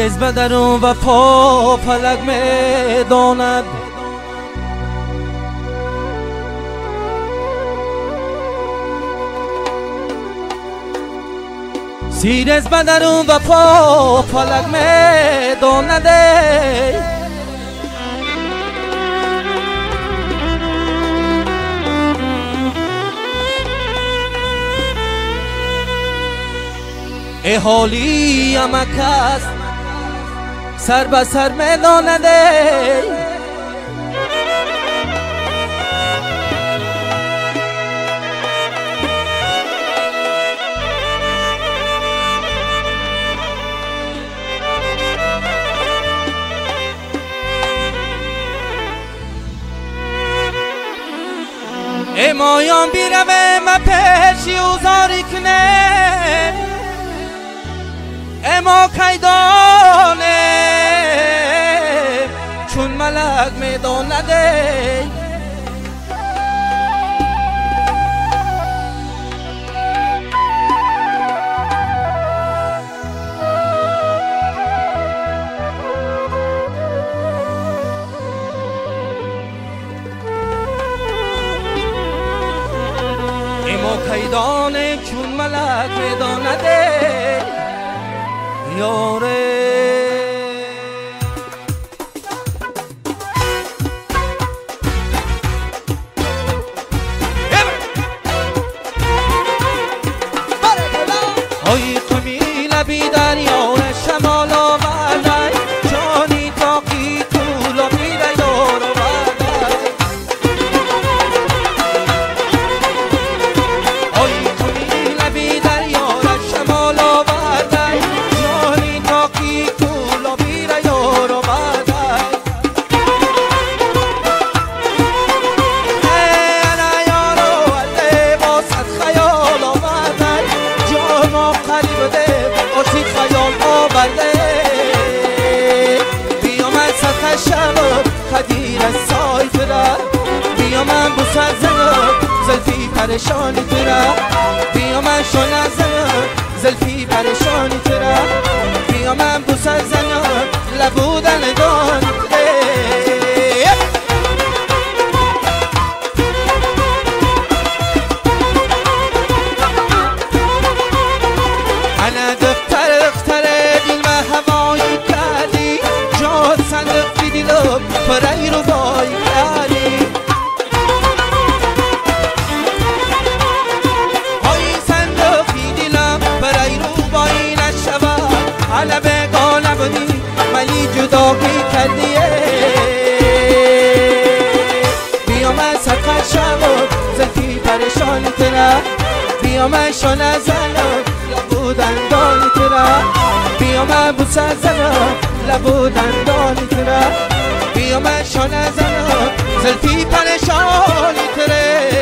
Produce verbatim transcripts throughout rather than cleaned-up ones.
سیرز بدرون و پا پلک میداند سیرز بدرون و پا پلک میداند ای حالی امکست سر به سر میداند ای مایان بیروه ما پیشی اوزاری کنه اما کیدانه چون ملک میدانده اما کیدانه چون ملک میدانده یاره های قمی لبی دریا شمال آورده جانی تاقی طول و میره یار آورده های قمی لبی دریا شمال آورده قدیر سایت را بیا من بوسه زنم زلفی پریشانی ترا بیا من شونه زنم زلفی پریشانی ترا بیا من بوسه زنم لبودن گان انا دختر دختر دل و هوایی کردی جاد صندوق دیدم برای رو بایی کردی های صندوقی دیلم برای رو بایی نشود حالا بگانه بودی ولی جدایی کردی بیا من سرخط شود زلفی پریشانی ترا بیا من شانه زنم لبو دندانی ترا بیا من بوسه زنم لبو دندانی ترا بیا من شانه زنم زلفی پریشانی تره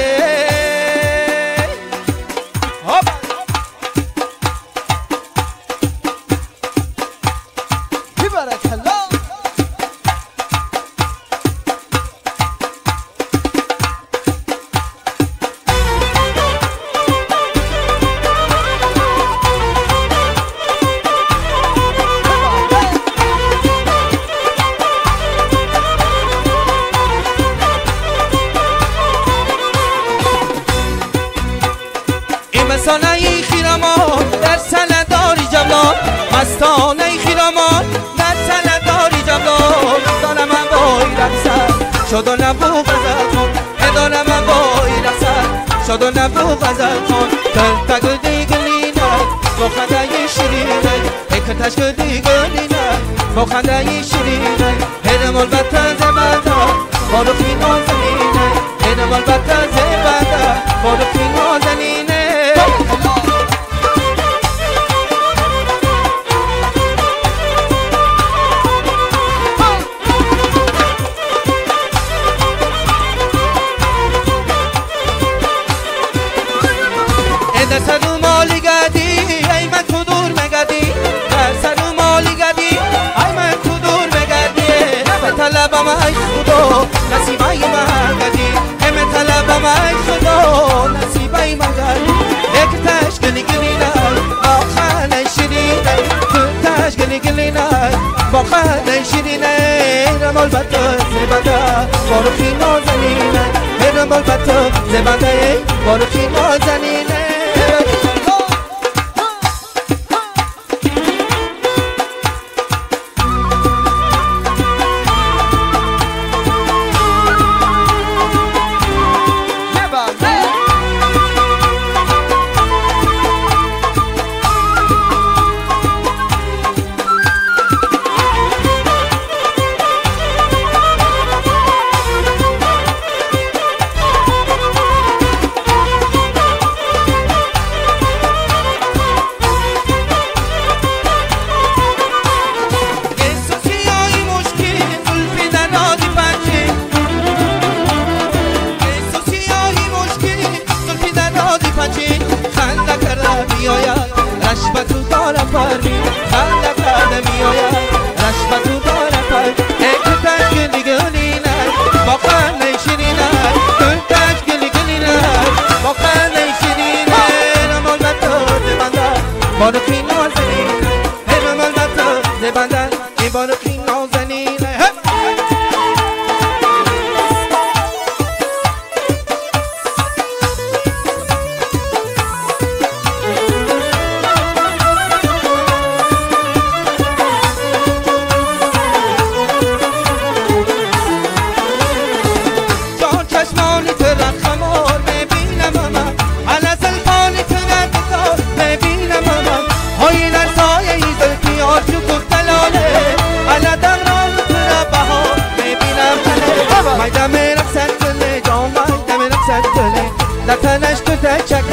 ببارک الله مستانه ای خیرامان در سنداری جبلان مستانه ای خیرامان در سنداری جبلان دانم من بایی رقصد شد و نبو غزل خون دانم من بایی رقصد شد و نبو غزل خون تر تگردی گلینه با خنده شیرینه اکتش گردی گلینه با خنده شیرینه هرم البته زبنده بارخی نازنینه هرم البته زبنده بارخی نازنینه در سر مالی گدی ای من کدور مگدی در سر مالی گدی ای من کدور مگدی ام طلبم ای خدا نصیبای من گدی ام طلبم ای خدا نصیبای من گدی یک تاش گلی گلی نه آخر شیرینه تو تاش گلی گلی نه با خنده شیرینه رمال بطه زبنده بارخی نازنینه رمال بطه زبنده بارخی نازنینه بارخی نازنینه رمال بطه زبنده بارخی نازنینه جان چشمانی ترک خمار ببینم من على زلفانی ترک کار ببینم من های در سایه ای زلفی آرزو گفتلاله على دقران ترک بهار ببینم تله مای دم رقصت تله جان مای دم رقصت تله لطنش تو تچک